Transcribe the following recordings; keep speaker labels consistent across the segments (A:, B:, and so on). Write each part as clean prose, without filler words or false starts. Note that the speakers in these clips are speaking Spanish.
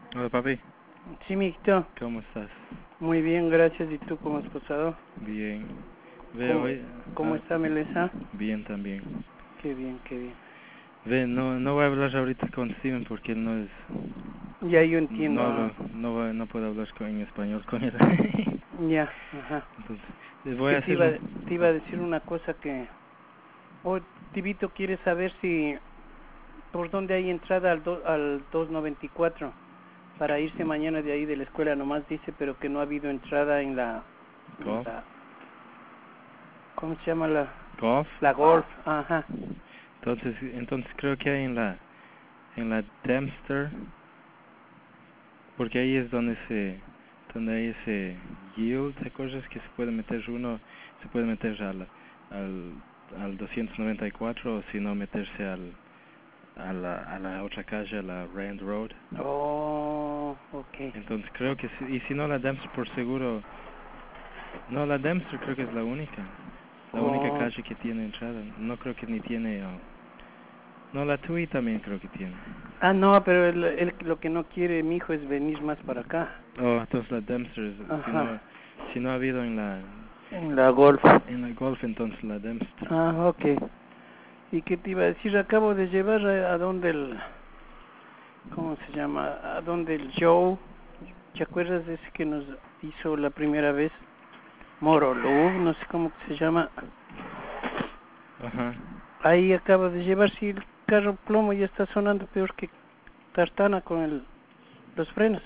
A: Hola papi,
B: Sí, mijito.
A: ¿cómo estás?
B: Muy bien, gracias. ¿Y tú cómo has pasado?
A: Bien. Ve
B: ¿Cómo,
A: hoy,
B: cómo está Melissa?
A: bien también.
B: Qué bien, qué bien.
A: Ve, no voy a hablar ahorita con Steven porque él no es,
B: Ya yo
A: no
B: entiendo.
A: hablo, no puedo hablar en español con él.
B: Ya, ajá.
A: Entonces, les voy
B: Que
A: a hacer un,
B: te iba a decir una cosa que... Oh, Tibito quiere saber si... ¿Por dónde hay entrada al 294? Para irse mañana de ahí de la escuela nomás dice, pero que no ha habido entrada en
A: golf,
B: la ¿cómo se llama
A: golf.
B: la golf? Ajá.
A: Entonces creo que hay en la Dempster, porque ahí es donde hay ese yield, ¿te acuerdas? Que se puede meter se puede meter al 294 o si no meterse a la otra calle, a la Rand Road.
B: Oh, okay.
A: Entonces creo que y si no la Dempster por seguro, no, la Dempster creo que es la única
B: Oh.
A: calle que tiene entrada. No creo que ni tiene, no, la Tui también creo que tiene.
B: Ah, no, pero lo que no quiere mi hijo es venir más para acá.
A: Oh, entonces la Dempster,
B: Ajá,
A: si no ha habido
B: en la golf.
A: en la Golf, entonces la Dempster.
B: Ah, okay. ¿Y qué te iba a decir? Acabo de llevar a donde ¿cómo se llama? A donde el Joe. ¿Te acuerdas de ese que nos hizo la primera vez? Morolú, no sé cómo se llama.
A: Ajá.
B: Ahí acabo de llevar, sí, el carro plomo ya está sonando peor que tartana con los frenos.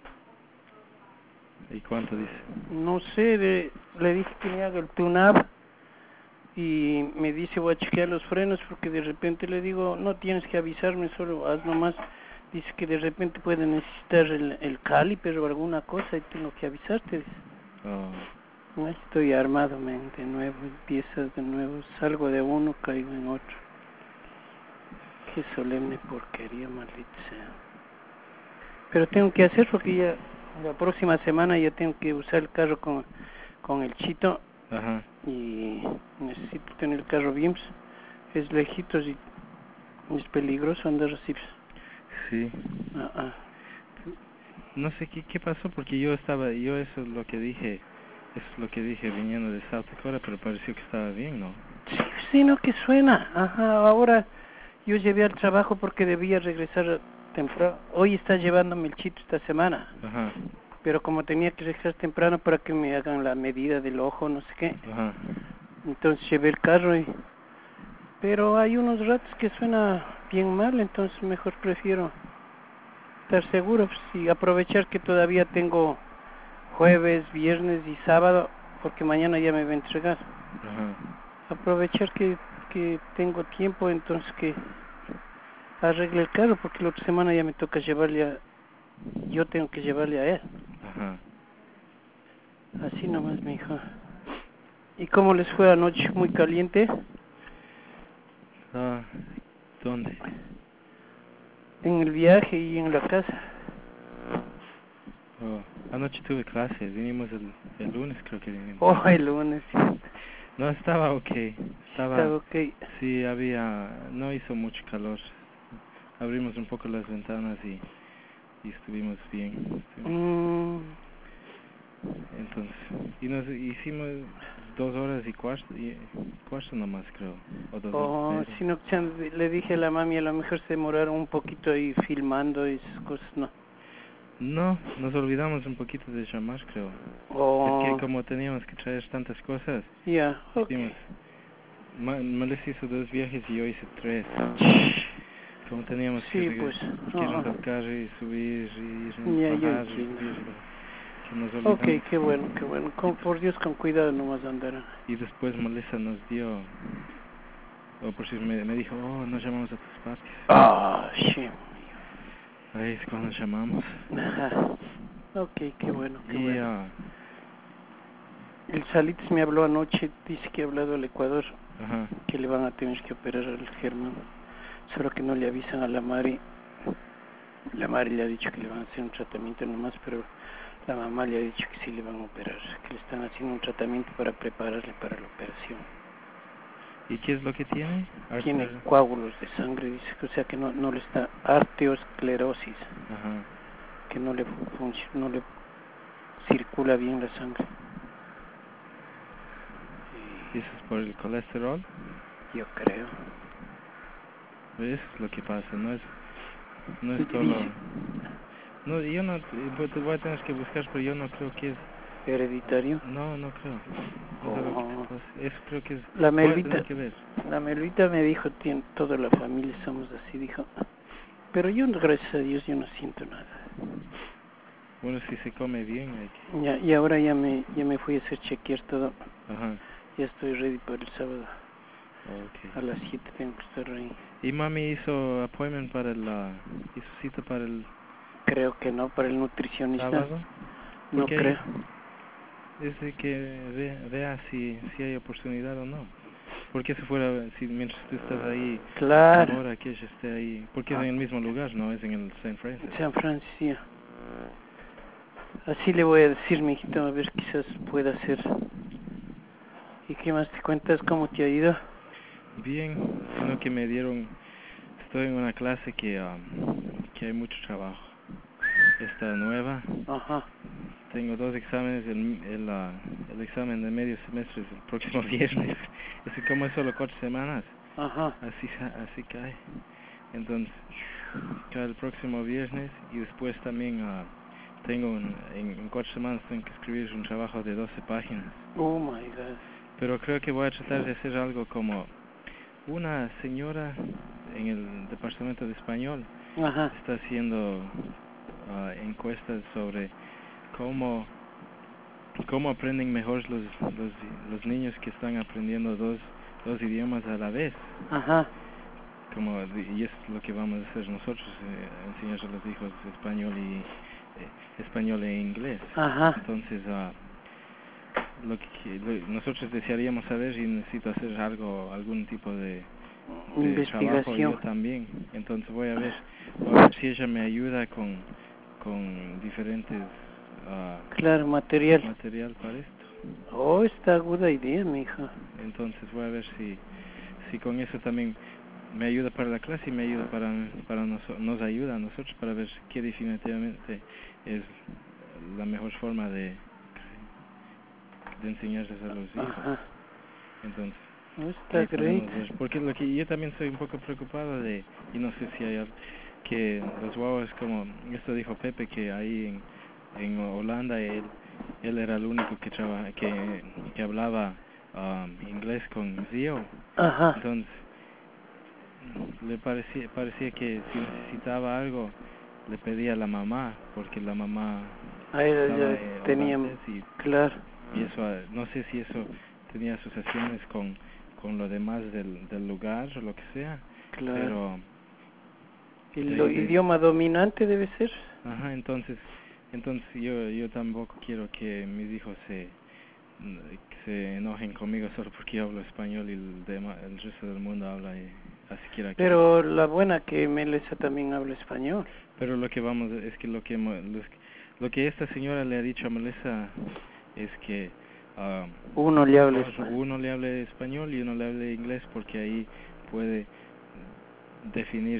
A: ¿Y cuánto dice?
B: No sé, le dije que me haga el tune-up y me dice voy a chequear los frenos porque de repente le digo no tienes que avisarme, solo haz nomás. Dice que de repente puede necesitar el caliper o alguna cosa y tengo que avisarte. Dice.
A: Oh,
B: No, estoy armado, men, de nuevo, empiezas de nuevo, salgo de uno, caigo en otro. Qué solemne porquería, maldita sea. Pero tengo que hacer porque ya la próxima semana ya tengo que usar el carro con el chito
A: ajá.
B: y necesito tener el carro bien. Es lejitos y es peligroso andar así.
A: Sí.
B: Ah, ah.
A: No sé qué pasó porque yo eso es lo que dije viniendo de South Dakota, pero pareció que estaba bien, ¿no?
B: Sí, sí, no, que suena. Ajá, ahora yo llevé al trabajo porque debía regresar temprano. Hoy está llevándome el chito esta semana.
A: Ajá.
B: Pero como tenía que regresar temprano para que me hagan la medida del ojo, no sé qué.
A: Ajá.
B: Entonces llevé el carro pero hay unos ratos que suena bien mal, entonces mejor prefiero estar seguro y aprovechar que todavía tengo jueves, viernes y sábado, porque mañana ya me va a entregar.
A: Ajá.
B: Aprovechar que tengo tiempo, entonces que arregle el carro, porque la otra semana ya me toca yo tengo que llevarle a él.
A: Ajá.
B: Así nomás, mi hijo. ¿Y cómo les fue anoche? ¿Muy caliente?
A: Ah, ¿dónde?
B: En el viaje y en la casa.
A: Oh, anoche tuve clase, vinimos el lunes creo que vinimos.
B: Oh, el lunes.
A: No, estaba okay.
B: Está ok.
A: Sí, no hizo mucho calor. Abrimos un poco las ventanas y estuvimos bien.
B: Mm,
A: Entonces, y nos hicimos 2 horas y cuarto nomás creo, o 2 horas y media.
B: sino que le dije a la mami, a lo mejor se demoraron un poquito ahí filmando y esas cosas, ¿no?
A: No, nos olvidamos un poquito de llamar creo. Es que
B: Oh,
A: como teníamos que traer tantas cosas,
B: ya,
A: hicimos,
B: okay.
A: Melis hizo 2 viajes y yo hice 3. Como teníamos
B: Sí, pues,
A: que irnos al carro y subir y
B: ya, yo
A: bajar y
B: entiendo.
A: subir y bajar, que nos
B: Okay,
A: olvidamos.
B: qué bueno, qué bueno. Por Dios, con cuidado nomás andar.
A: Y después Melissa nos dio, o por si me dijo, oh, no llamamos a tus papis.
B: Ah, sí.
A: Ahí es cuando llamamos.
B: Ajá. Okay, qué bueno, qué
A: Y,
B: bueno. El Salitres me habló anoche, dice que ha hablado al Ecuador,
A: ajá,
B: que le van a tener que operar al Germán. Solo que no le avisan a la Mari. La Mari le ha dicho que le van a hacer un tratamiento nomás, pero la mamá le ha dicho que sí le van a operar, que le están haciendo un tratamiento para prepararle para la operación.
A: ¿y qué es lo que tiene?
B: Tiene coágulos de sangre, dice, o sea que no le está arteriosclerosis.
A: Ajá,
B: que no le no le circula bien la sangre.
A: ¿Eso es por el colesterol?
B: Yo creo.
A: Eso es lo que pasa, no es todo.
B: Dice,
A: No, yo no, te voy a tener que buscar, pero yo no creo que es...
B: hereditario.
A: No creo. No sé lo que te pasa. Eso creo que es...
B: La
A: Voy a tener que ver.
B: Melvita me dijo, toda la familia somos así, dijo. Pero yo, gracias a Dios, yo no siento nada.
A: Bueno, si se come bien hay que...
B: Ya, y ahora ya me fui a hacer chequear todo.
A: Ajá.
B: Ya estoy ready para el sábado.
A: Okay.
B: A las 7 tengo que estar ahí.
A: ¿Y mami hizo appointment para hizo cita para el
B: Creo que no, para el nutricionista.
A: sábado?
B: No
A: Porque
B: creo.
A: es de que vea si hay oportunidad o no. Porque mientras tú estás ahí,
B: Claro.
A: ahora que ella esté ahí, porque es en el mismo lugar, ¿no? Es en el St. Francis.
B: San Francisco. Así le voy a decir, mijito, a ver, quizás pueda hacer. ¿Y qué más te cuentas? ¿Cómo te ha ido?
A: Bien, sino que estoy en una clase que hay mucho trabajo. Esta nueva,
B: Ajá.
A: tengo 2 exámenes, el examen de medio semestre es el próximo viernes. Así como es solo 4 semanas,
B: Ajá.
A: así cae. Entonces, cae el próximo viernes y después también tengo en 4 semanas tengo que escribir un trabajo de 12 páginas.
B: Oh my God.
A: Pero creo que voy a tratar de hacer algo como una señora en el departamento de español
B: Ajá.
A: está haciendo encuestas sobre cómo aprenden mejor los niños que están aprendiendo dos idiomas a la vez.
B: Ajá.
A: Y es lo que vamos a hacer nosotros, enseñar a los hijos español e inglés.
B: Ajá.
A: Entonces, nosotros desearíamos saber si necesito hacer algún tipo de trabajo yo
B: Investigación.
A: también. Entonces voy a ver si ella me ayuda con diferentes
B: Claro, material.
A: material para esto.
B: Oh, está aguda idea, mija.
A: Entonces voy a ver si con eso también me ayuda para la clase y me ayuda nos ayuda a nosotros para ver qué definitivamente es la mejor forma de enseñarles a los hijos.
B: Ajá.
A: Entonces
B: Oh, está
A: ahí
B: great.
A: podemos ver, porque lo que yo también soy un poco preocupado y no sé si que los guaguas, como esto dijo Pepe, que ahí en Holanda él era el único que hablaba inglés con Zio.
B: Ajá.
A: Entonces le parecía que si necesitaba algo le pedía a la mamá, porque la mamá
B: Ahí
A: estaba
B: ya tenía,
A: holandés
B: claro.
A: y eso, no sé si eso tenía asociaciones con lo demás del lugar o lo que sea,
B: Claro.
A: pero
B: El idioma dominante debe ser.
A: ajá, entonces yo tampoco quiero que mis hijos se enojen conmigo solo porque yo hablo español y el resto del mundo habla así quiera que.
B: Pero la buena que Melissa también habla español.
A: Pero lo que es que lo que esta señora le ha dicho a Melissa es que
B: Uno le habla
A: mejor
B: español.
A: uno le hable español y uno le hable inglés, porque ahí puede definir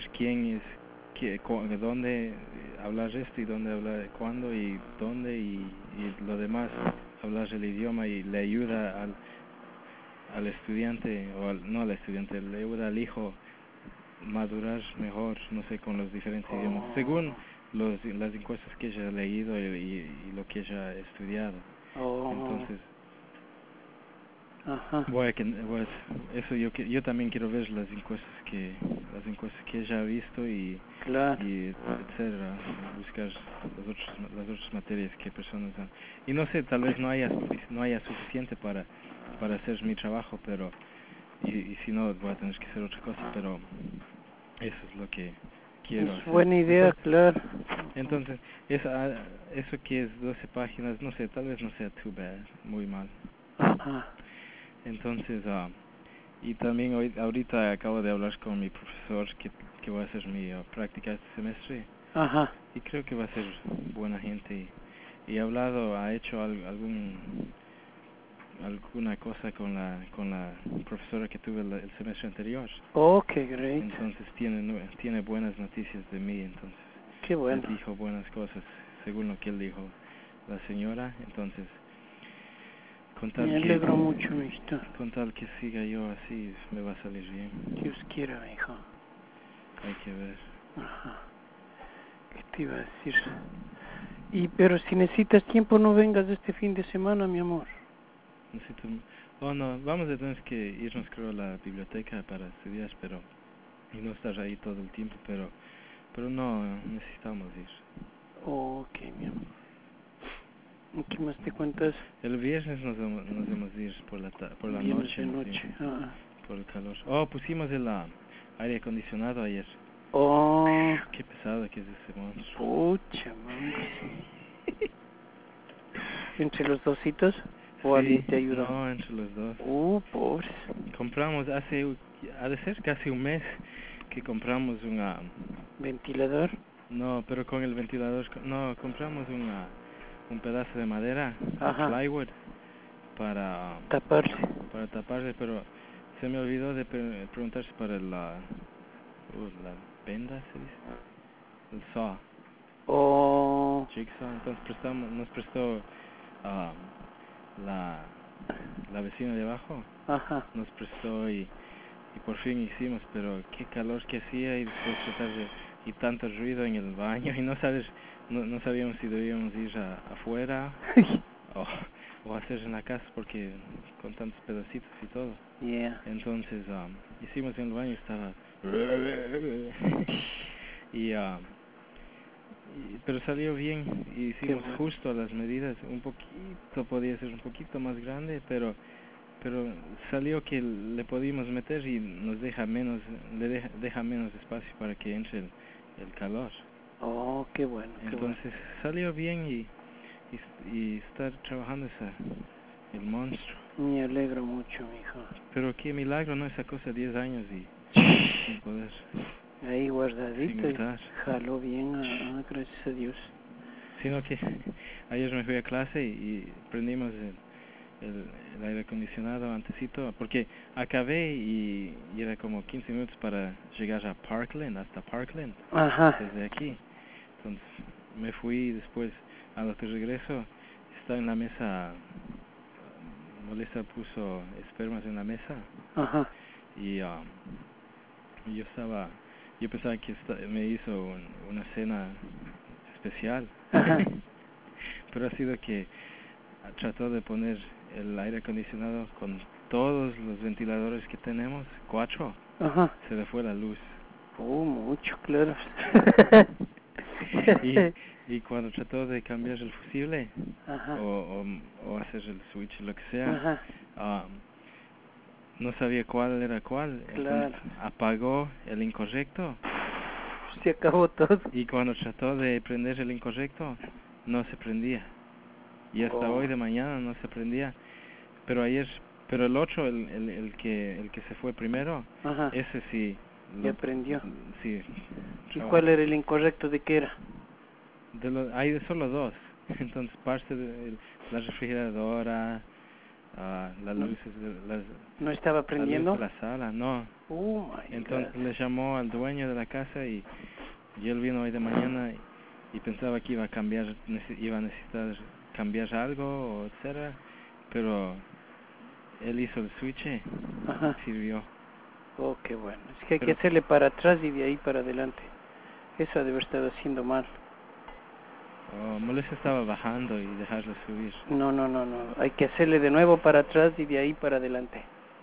A: dónde hablar esto y dónde hablar, cuándo y dónde y lo demás, hablar el idioma, y le ayuda al estudiante, no al estudiante, le ayuda al hijo madurar mejor, no sé, con los diferentes idiomas, según las encuestas que ella ha leído y lo que ella ha estudiado. Entonces
B: Ajá.
A: eso yo también quiero ver las encuestas que ella ha visto y
B: Claro.
A: y etcétera, buscar las otras materias que personas dan. Y no sé, tal vez no haya suficiente para hacer mi trabajo, pero y si no voy a tener que hacer otra cosa, pero eso es lo que quiero
B: Es
A: hacer.
B: buena idea, claro.
A: Entonces eso que es 12 páginas, no sé, tal vez no sea too bad, muy mal.
B: Ajá.
A: Entonces, y también ahorita acabo de hablar con mi profesor que va a hacer mi práctica este semestre.
B: Ajá.
A: Y creo que va a ser buena gente. Y ha hecho alguna cosa con la profesora que tuve el semestre anterior.
B: Oh, qué great.
A: Entonces tiene buenas noticias de mí, entonces.
B: Qué bueno.
A: Les dijo buenas cosas, según lo que él dijo la señora. Entonces, con tal
B: Me alegro mucho, mijito.
A: con tal que siga yo así, me va a salir bien.
B: Dios quiera, hijo.
A: Hay que ver.
B: Ajá. ¿Qué te iba a decir? Pero si necesitas tiempo, no vengas este fin de semana, mi amor.
A: Necesito... Oh, no, vamos a tener que irnos, creo, a la biblioteca para estudiar, pero... Y no estar ahí todo el tiempo, pero no necesitamos ir.
B: Ok, mi amor. ¿Y qué más te cuentas?
A: El viernes nos vamos a ir por la
B: Viernes
A: noche,
B: de
A: ¿no?
B: noche.
A: Sí,
B: Ah.
A: por el calor. Oh, pusimos el aire acondicionado ayer.
B: Oh,
A: Qué pesado que es ese monstruo.
B: pucha, mamá. ¿Entre los dositos? ¿O
A: Sí,
B: alguien te ayudó?
A: no, entre los dos.
B: Pobres.
A: Compramos ha de ser casi un mes que compramos
B: ¿Ventilador?
A: no, pero con el ventilador, no, compramos un pedazo de madera, de
B: Ajá.
A: plywood, para
B: Taparle.
A: taparle, pero se me olvidó de preguntarse para la venda, se dice, el saw,
B: Oh,
A: jigsaw. Entonces nos prestó ah, la vecina de abajo,
B: ajá.
A: nos prestó y por fin hicimos, pero qué calor que hacía, y después y tanto ruido en el baño, y no sabíamos si debíamos ir afuera o hacer en la casa, porque con tantos pedacitos y todo.
B: Yeah.
A: Entonces hicimos en el baño, estaba y, pero salió bien, y
B: Qué
A: hicimos
B: bueno.
A: justo las medidas. Un poquito, podía ser un poquito más grande, pero salió que le pudimos meter y nos deja menos espacio para que entre el calor.
B: Oh, qué bueno, qué bueno.
A: Entonces salió bien, y estar trabajando el monstruo.
B: Me alegro mucho, mijo.
A: Pero qué milagro, ¿no? Esa cosa 10 años y sin poder,
B: Ahí guardadito
A: sin
B: y
A: usar.
B: jaló bien, gracias a Dios.
A: Sino que ayer me fui a clase y prendimos el aire acondicionado antesito, porque acabé y era como 15 minutos para llegar a Parkland, hasta Parkland,
B: Ajá.
A: desde aquí. Entonces me fui, y después, a lo que regreso, está en la mesa, Melissa puso espermas en la mesa,
B: Ajá.
A: y yo pensaba que me hizo una cena especial.
B: Ajá.
A: Pero ha sido que trató de poner el aire acondicionado con todos los ventiladores que tenemos, 4,
B: Ajá.
A: se le fue la luz.
B: Mucho, claro.
A: y cuando trató de cambiar el fusible,
B: Ajá.
A: o hacer el switch, lo que sea,
B: Ajá.
A: no sabía cuál era cuál.
B: Claro.
A: Entonces apagó el incorrecto,
B: Se acabó todo.
A: y cuando trató de prender el incorrecto, no se prendía. Y hasta hoy de mañana no se prendía. Pero el otro, el que se fue primero,
B: Ajá.
A: ese sí.
B: Ya aprendió.
A: Sí.
B: ¿Y cuál era el incorrecto de qué era?
A: Hay solo 2. Entonces parte de la refrigeradora, las
B: No,
A: luces
B: ¿no estaba
A: la luz
B: prendiendo?
A: de la sala, no.
B: Oh my
A: Entonces
B: God.
A: le llamó al dueño de la casa, y él vino hoy de mañana, y pensaba que iba a necesitar cambiar algo, o etcétera, pero él hizo el switch y
B: Ajá.
A: sirvió.
B: Oh, qué bueno. Es que hay que
A: Pero
B: hacerle para atrás y de ahí para adelante. Eso debe haber estado haciendo mal.
A: Melissa estaba bajando y dejarlo subir.
B: No. Hay que hacerle de nuevo para atrás y de ahí para adelante.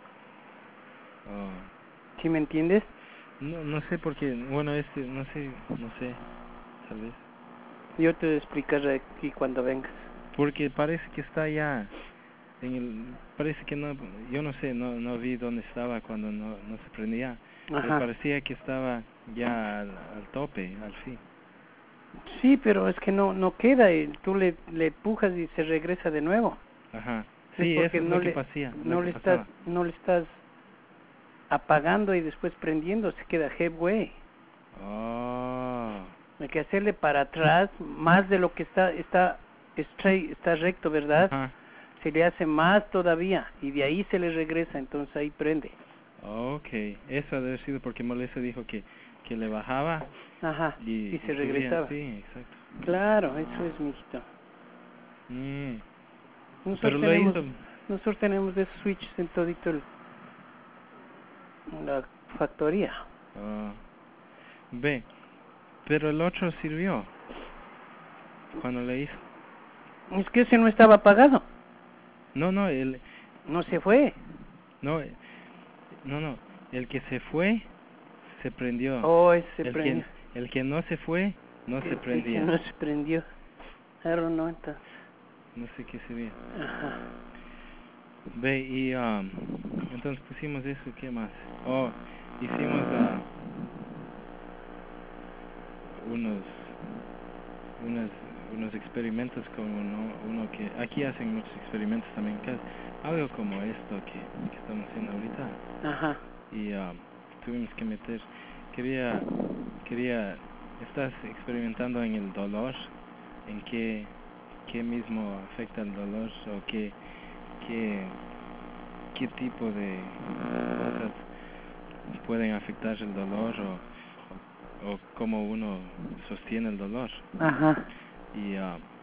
B: ¿Sí me entiendes?
A: No sé por qué, bueno, no sé, tal vez.
B: Yo te voy a explicar aquí cuando vengas.
A: Porque parece que está ya parece que no, yo no sé, no vi dónde estaba cuando no se prendía, pero
B: Ajá.
A: parecía que estaba ya al tope, al fin.
B: Sí, pero es que no queda y tú le empujas y se regresa de nuevo.
A: Ajá.
B: Es
A: Sí,
B: porque
A: eso es lo que pasaba.
B: no le estás apagando y después prendiendo, se queda headway.
A: Oh.
B: Hay que hacerle para atrás más de lo que está straight, está recto, ¿verdad?
A: Ajá.
B: Se le hace más todavía y de ahí se le regresa, entonces ahí prende.
A: Okay, eso debe haber sido porque Melissa dijo que le bajaba,
B: Ajá, y se
A: subía,
B: regresaba.
A: sí, exacto.
B: Claro, eso es, mijito.
A: Mm,
B: Nosotros tenemos esos switches en todito la factoría.
A: ah, ve, pero el otro sirvió cuando le hizo.
B: Es que ese no estaba apagado.
A: No, no,
B: No se fue.
A: no, no, el que se fue se prendió.
B: Oh, ese se prendió.
A: El que no se fue no se
B: Ese
A: prendía.
B: no se prendió. Claro, no, entonces.
A: No sé qué sería.
B: Ajá.
A: Ve, y entonces pusimos eso, ¿qué más? Oh, hicimos unos unos unos experimentos con uno que aquí hacen muchos experimentos también, algo como esto que estamos haciendo ahorita.
B: Ajá.
A: Y tuvimos que meter, quería estás experimentando en el dolor, en qué mismo afecta el dolor, o qué tipo de cosas pueden afectar el dolor, o cómo uno sostiene el dolor.
B: Ajá.
A: Y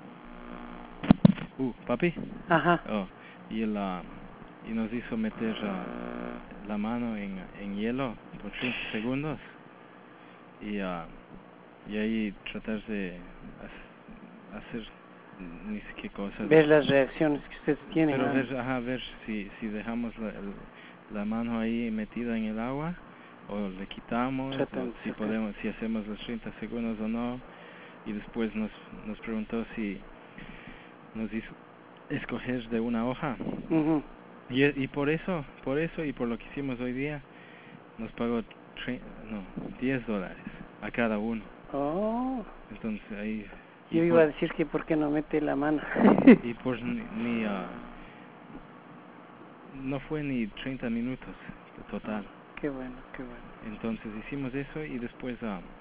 A: papi.
B: Ajá.
A: Oh, y y nos hizo meter la mano en hielo por 30 segundos, y ahí tratar de hacer ni sé qué cosas.
B: Ver las reacciones que ustedes tienen.
A: Pero ver si dejamos la mano ahí metida en el agua, o le quitamos, o si hacemos los 30 segundos o no. Y después nos preguntó si nos hizo escoger de una hoja.
B: Uh-huh.
A: Y por eso y por lo que hicimos hoy día, nos pagó $10 a cada uno.
B: Oh.
A: Entonces ahí...
B: Yo iba a decir que por qué no mete la mano.
A: Y por no fue ni 30 minutos total.
B: Qué bueno, qué bueno.
A: Entonces hicimos eso, y después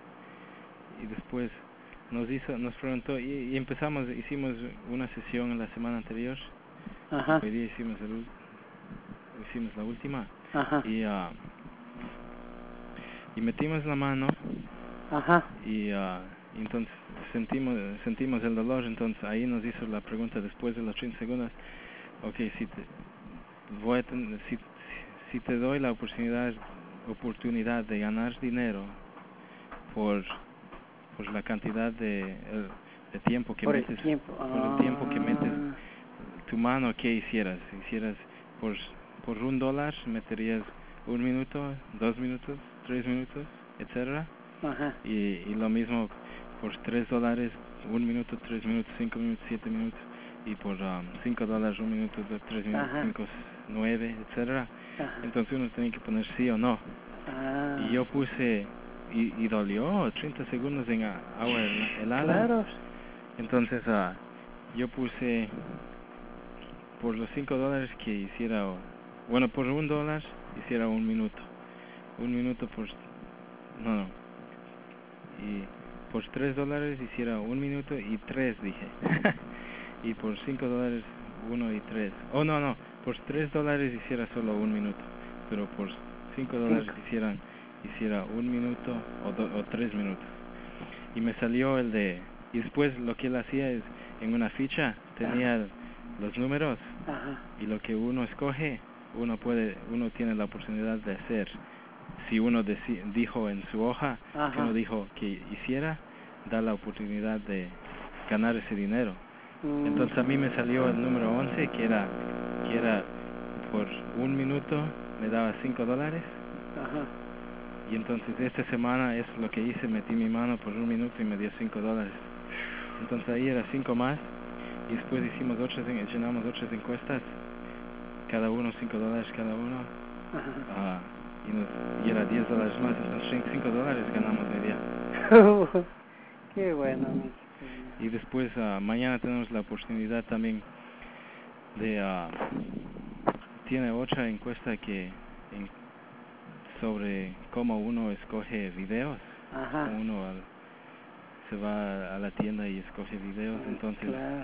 A: nos preguntó, y hicimos una sesión en la semana anterior.
B: Ajá.
A: Hoy día hicimos la última.
B: Ajá.
A: Y metimos la mano.
B: Ajá.
A: Y entonces sentimos el dolor. Entonces ahí nos hizo la pregunta después de los 30 segundos: okay, si te doy la oportunidad de ganar dinero por la cantidad de tiempo que metes, por el tiempo que metes tu mano, ¿qué hicieras? Por $1, meterías 1 minuto, 2 minutos, 3 minutos, etcétera.
B: Ajá.
A: Y lo mismo por $3, 1 minuto, 3 minutos, 5 minutos, 7 minutos. Y por $5, 1 minuto, 2, 3 minutos, 5, 9, etcétera. Entonces uno tiene que poner sí o no. Y yo puse, y dolió 30 segundos en agua helada.
B: Claro.
A: Entonces yo puse por los $5 que hiciera, por $1 hiciera 1 minuto. 1 minuto y por $3 hiciera 1 minuto y 3, dije. Y por $5, 1 y 3. No, por $3 hiciera solo 1 minuto, pero por $5 hiciera 1 minuto o 3 minutos. Y me salió y después lo que él hacía es, en una ficha tenía los números.
B: Ajá.
A: Y lo que uno escoge, uno tiene la oportunidad de hacer. Si uno dijo en su hoja,
B: Ajá,
A: que uno dijo que hiciera, da la oportunidad de ganar ese dinero. Entonces a mí me salió el número 11, que era por 1 minuto me daba $5.
B: Ajá.
A: Y entonces esta semana es lo que hice: metí mi mano por 1 minuto y me dio $5. Entonces ahí era 5 más. Y después llenamos otras encuestas, cada uno $5 cada uno.
B: Ajá.
A: Y era $10 más, entonces $5 ganamos hoy día.
B: Qué bueno.
A: Y después mañana tenemos la oportunidad también de tiene otra encuesta sobre cómo uno escoge videos.
B: Ajá.
A: Como uno se va a la tienda y escoge videos. Entonces
B: claro.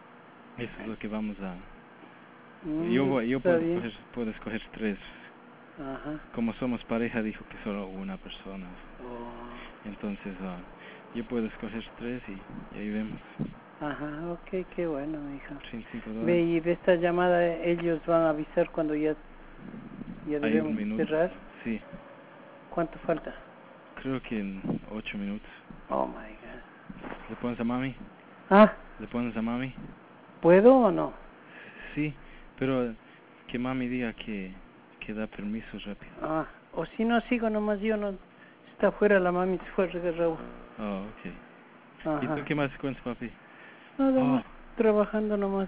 A: Eso es lo que vamos a...
B: Yo
A: Yo puedo escoger 3
B: Ajá.
A: Como somos pareja, dijo que solo una persona.
B: Oh.
A: Entonces, yo puedo escoger 3 y ahí vemos.
B: Ajá, ok, qué bueno, hija.
A: $35.
B: Ve, y de esta llamada ellos van a avisar cuando ya
A: Hay un
B: debemos
A: minuto.
B: cerrar.
A: Sí,
B: ¿Cuánto falta?
A: creo que en 8 minutos.
B: Oh my God.
A: ¿Le pones a mami?
B: Ah,
A: ¿Le pones a mami?
B: ¿puedo o no?
A: Sí, pero que mami diga que da permiso rápido.
B: Ah, o si no sigo nomás yo, no. Está afuera la mami, se fue a regar agua.
A: Oh, ok. ¿Y
B: Ajá.
A: tú qué más cuentas, papi?
B: Nada
A: Oh,
B: más, trabajando nomás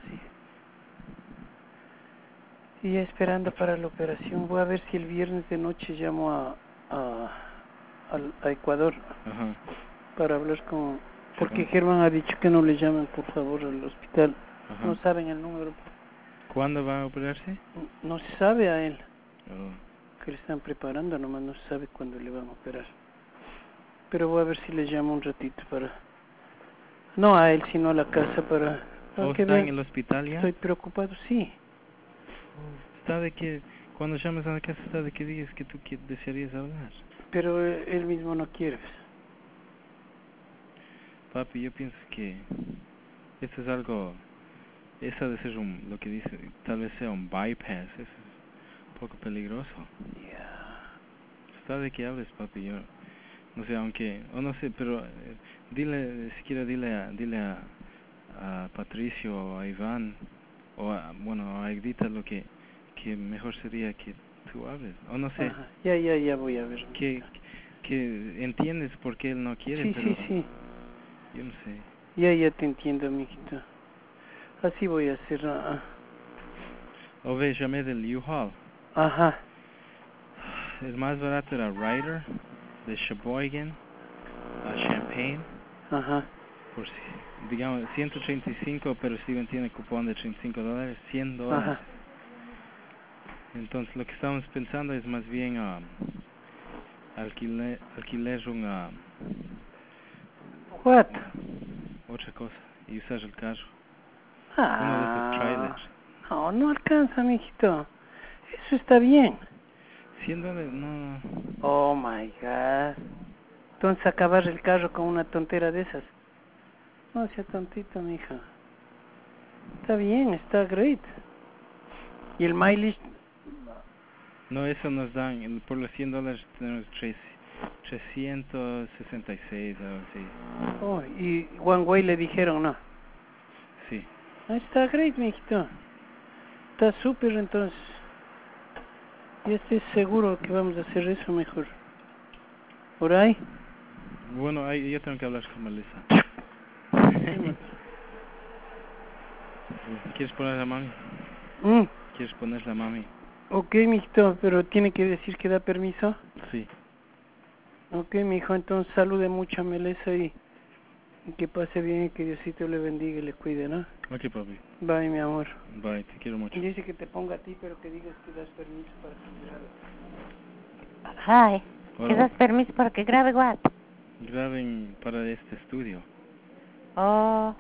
B: y ya esperando para la operación. Voy a ver si el viernes de noche llamo a Ecuador
A: ajá.
B: para hablar con... Porque
A: Germán.
B: Germán ha dicho que no le llamen, por favor, al hospital.
A: Ajá.
B: No saben el número.
A: ¿Cuándo va a operarse?
B: No se sabe a él,
A: Oh,
B: que le están preparando, nomás no se sabe cuándo le van a operar. Pero voy a ver si le llamo un ratito para... No a él, sino a la casa para que
A: ¿está en
B: vean.
A: el hospital ya?
B: Estoy preocupado, sí.
A: Está de que, cuando llames a la casa, está de que digas que tú desearías hablar.
B: Pero él mismo no quiere.
A: Papi, yo pienso que esto es algo, eso de ser lo que dice, tal vez sea un bypass, eso es un poco peligroso.
B: Ya.
A: Está de que hables, papi, yo no sé, aunque, o no sé, pero dile, siquiera dile a Patricio o a Iván, o bueno, a Edita lo que mejor sería que tú hables, o no sé,
B: Ajá. Ya voy a ver.
A: que entiendes por qué él no quiere,
B: Sí,
A: pero
B: sí.
A: yo no sé.
B: Ya te entiendo, mijito. Así voy a hacer.
A: O ve, llamé del U-Haul.
B: Ajá.
A: El más barato era Ryder, de Sheboygan a Champaign,
B: Ajá.
A: por digamos 135, pero Steven tiene cupón de $35, $100.
B: Ajá.
A: Entonces lo que estamos pensando es más bien alquiler una
B: What?
A: otra cosa y usar el carro, uno de esos
B: Ah.
A: trailers.
B: No alcanza, mijito. Eso está bien.
A: $100, no.
B: Oh my God. Entonces acabar el carro con una tontera de esas. No sea tontito, mija. Está bien, está great. Y el mileage.
A: No, eso nos dan, por los $100 tenemos 366, algo así.
B: Oh, y One Way le dijeron no.
A: Sí.
B: Ah, está great, mijito. Está súper, entonces. Ya estoy seguro que vamos a hacer eso mejor. ¿Por ahí?
A: Bueno, yo tengo que hablar con Melissa. ¿Quieres poner la mami?
B: Mm.
A: ¿Quieres poner la mami?
B: Ok, mijito, pero tiene que decir que da permiso.
A: Sí.
B: Ok, mijo, entonces salude mucho a Melissa y que pase bien y que Diosito le bendiga y le cuide, ¿no?
A: Ok, papi.
B: Bye, mi amor.
A: Bye, te quiero mucho.
B: Dice que te ponga a ti, pero que digas que das permiso para que grabe.
C: Hi. ¿Que
A: Hola.
C: das permiso para que grabe what?
A: Graben para este estudio.
C: Oh.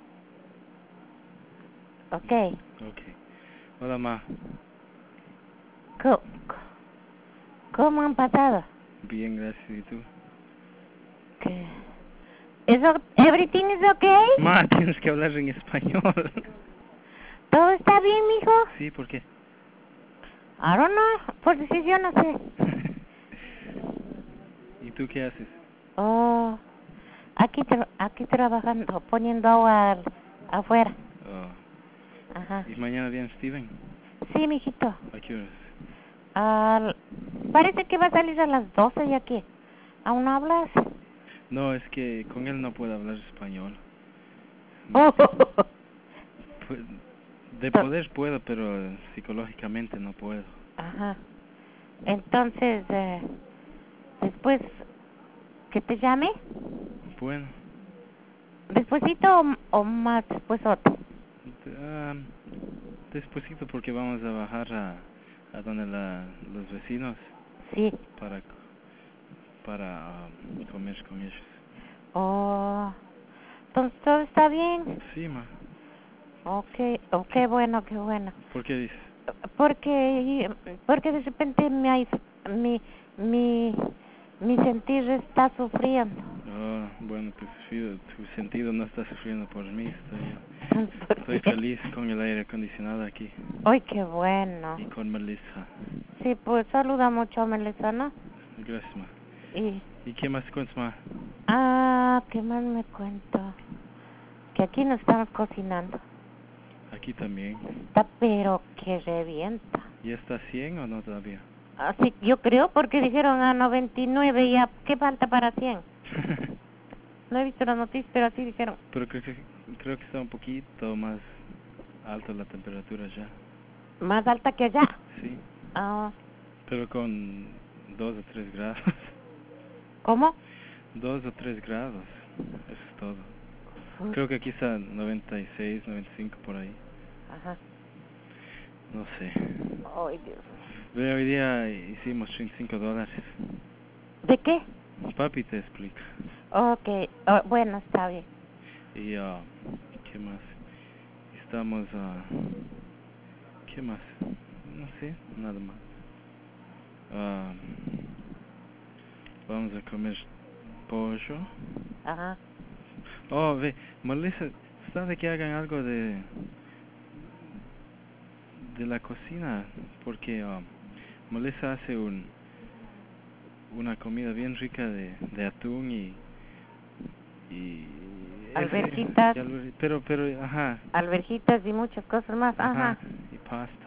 C: Okay.
A: Ok. Hola, ma.
C: Co- ¿Cómo han pasado?
A: Bien, gracias. ¿Y tú?
C: ¿Qué? Everything is okay?
A: Ma, tienes que hablar en español.
C: ¿Todo está bien, mijo?
A: Sí, ¿por qué?
C: I don't know. Por si yo no sé.
A: ¿Y tú qué haces?
C: Oh. Aquí trabajando, poniendo agua afuera.
A: Oh.
C: Ajá.
A: ¿Y mañana viene Steven?
C: Sí, mijito.
A: ¿A qué horas?
C: Parece que va a salir a las 12 y aquí. ¿Aún no hablas?
A: No, es que con él no puedo hablar español.
C: Oh.
A: Pues, de poder puedo, pero psicológicamente no puedo.
C: Ajá. Entonces, después, ¿que te llame?
A: Bueno,
C: ¿Despuésito o más después otro?
A: ah, despuesito porque vamos a bajar a donde los vecinos
C: Sí.
A: para comer con ellos.
C: Oh, entonces todo está bien.
A: Sí, ma.
C: Okay, qué bueno, qué bueno.
A: ¿Por qué dices?
C: Porque de repente mi sentir está sufriendo.
A: Oh, bueno, tu sentido no está sufriendo por mí,
C: ¿Por
A: estoy
C: qué?
A: feliz con el aire acondicionado aquí
C: Ay, qué bueno.
A: y con Melissa.
C: Sí, pues saluda mucho a Melissa, ¿no?
A: Gracias, ma.
C: Y,
A: ¿Y qué más cuentas, ma?
C: ¿qué más me cuento? Que aquí nos estamos cocinando.
A: Aquí también.
C: Está pero que revienta.
A: ¿Ya está 100 o no todavía?
C: Así, yo creo porque dijeron a 99 y ya, ¿qué falta para 100? No he visto las noticias, pero así dijeron.
A: Pero creo que está un poquito más alta la temperatura ya.
C: ¿Más alta que allá?
A: Sí,
C: Ah,
A: pero con 2 o 3 grados.
C: ¿cómo?
A: 2 o 3 grados, eso es todo. Creo que aquí está 96, 95 por ahí.
C: Ajá.
A: No sé.
C: Ay, Dios.
A: Ve, hoy día hicimos $35.
C: ¿De qué?
A: Papi te explica.
C: Okay, bueno, está bien.
A: Y, ¿qué más? Estamos, ¿qué más? No sé, nada más. Vamos a comer pollo.
C: Ajá.
A: Oh, ve, Melissa, ¿sabe que hagan algo de la cocina? Porque, Melissa hace una comida bien rica de atún y
C: Alverjitas.
A: pero, ajá.
C: Alverjitas y muchas cosas más. Ajá.
A: Y pasta.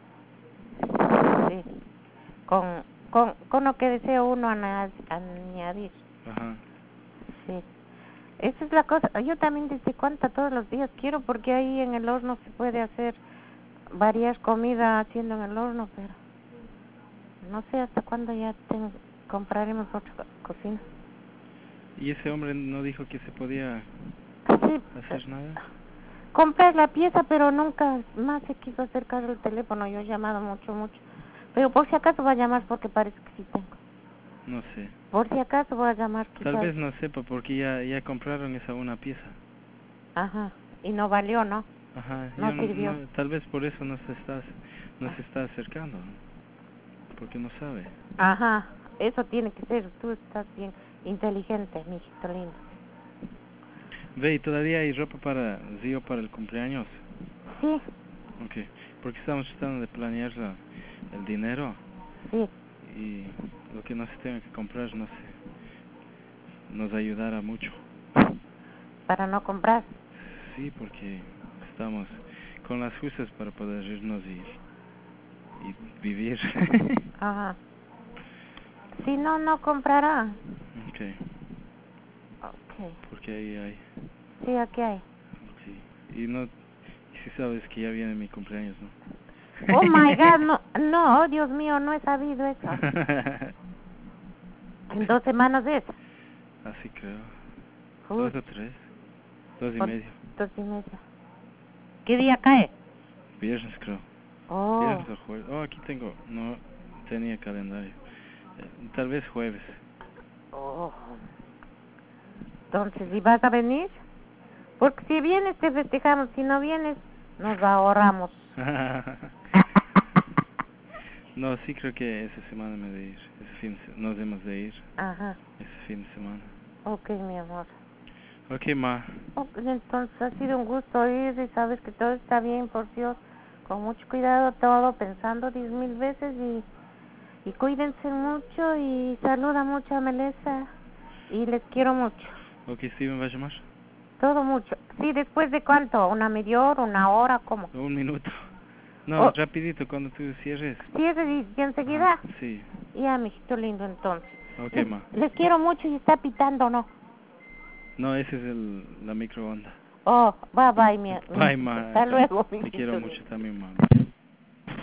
C: Sí. Con lo que desea uno añadir.
A: Ajá.
C: Sí. Esa es la cosa. Yo también desde cuánta todos los días quiero porque ahí en el horno se puede hacer varias comidas haciendo en el horno, pero no sé hasta cuándo ya compraremos otra cocina.
A: ¿Y ese hombre no dijo que se podía
C: Sí.
A: hacer nada?
C: Compré la pieza, pero nunca más se quiso acercar el teléfono. Yo he llamado mucho. Pero por si acaso voy a llamar porque parece que sí tengo.
A: No sé.
C: Por si acaso voy a llamar. Quizás.
A: Tal vez no sepa porque ya compraron esa una pieza.
C: Ajá. Y no valió, ¿no?
A: Ajá.
C: No sirvió.
A: Tal vez por eso no se está acercando. Porque no sabe.
C: Ajá. Eso tiene que ser. Tú estás bien inteligente, mi hijito lindo.
A: Ve, ¿y todavía hay ropa para Zio para el cumpleaños?
C: Sí.
A: Ok. Porque estamos tratando de planear el dinero.
C: Sí.
A: Y lo que nos tenga que comprar, no sé, nos ayudará mucho.
C: Para no comprar.
A: Sí, porque estamos con las justas para poder irnos y vivir.
C: Ajá. Si no, no comprará.
A: Okay.
C: Okay.
A: Porque ahí hay.
C: Sí, aquí hay.
A: Okay. Y si sabes que ya viene mi cumpleaños, ¿no?
C: Oh my God, no, Dios mío, no he sabido eso. En 2 semanas es.
A: Así creo.
C: Uy.
A: 2 o 3. 2 y medio.
C: 2 y media. ¿Qué día cae?
A: Viernes creo.
C: Oh.
A: Viernes o jueves. Oh, aquí tengo. No tenía calendario. Tal vez jueves.
C: Oh. Entonces, ¿y vas a venir? Porque si vienes te festejamos, si no vienes nos ahorramos.
A: No, sí creo que esa semana me de ir. Nos hemos de ir.
C: Ajá.
A: Ese fin de semana.
C: Ok, mi amor.
A: Ok, ma.
C: Okay, entonces ha sido un gusto ir y sabes que todo está bien, por Dios. Con mucho cuidado todo, pensando 10,000 veces y cuídense mucho y saluda mucho a Melissa y les quiero mucho.
A: Ok, Steven, ¿va a llamar?
C: Todo mucho. Sí, ¿después de cuánto? ¿Una media hora, una hora? ¿Cómo?
A: 1 minuto. No, rapidito, cuando tú cierres.
C: ¿Cierre y enseguida?
A: Ajá, sí.
C: Ya, mijito lindo, entonces.
A: Ok, ma.
C: Les quiero mucho y está pitando, ¿no?
A: No, ese es la microonda.
C: Oh, bye, mi
A: Bye, ma.
C: Hasta luego, mijito
A: Te quiero
C: lindo.
A: mucho también, ma.